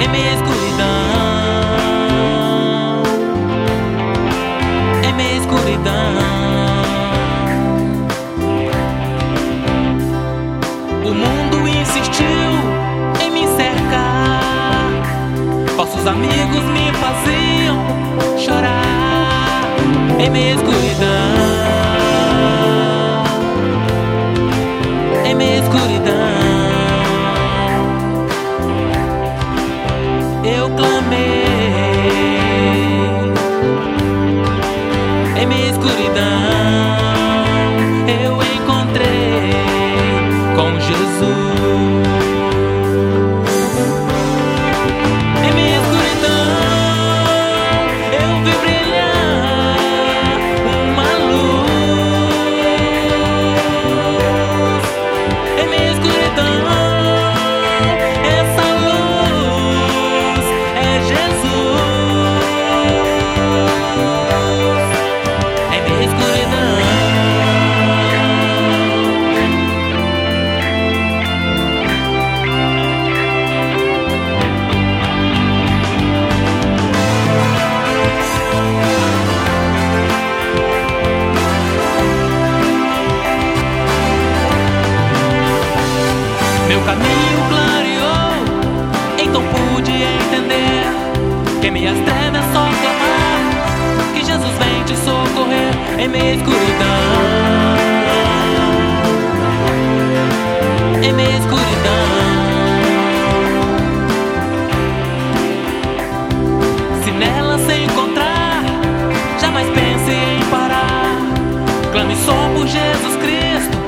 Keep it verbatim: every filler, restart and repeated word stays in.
em minha escuridão, em minha escuridão. O mundo insistiu em me cercar, falsos amigos me faziam chorar em minha escuridão, em minha escuridão. Eu clamei em minha escuridão, eu encontrei com Jesus. Em minha escuridão eu vi brilhar uma luz. Em minha escuridão essa luz é Jesus. Em minha escuridão meu caminho clareou, então pude entender que em minhas trevas é só clamar, que Jesus vem te socorrer em minha escuridão, em minha escuridão. Se nela se encontrar, jamais pense em parar, clame só por Jesus Cristo,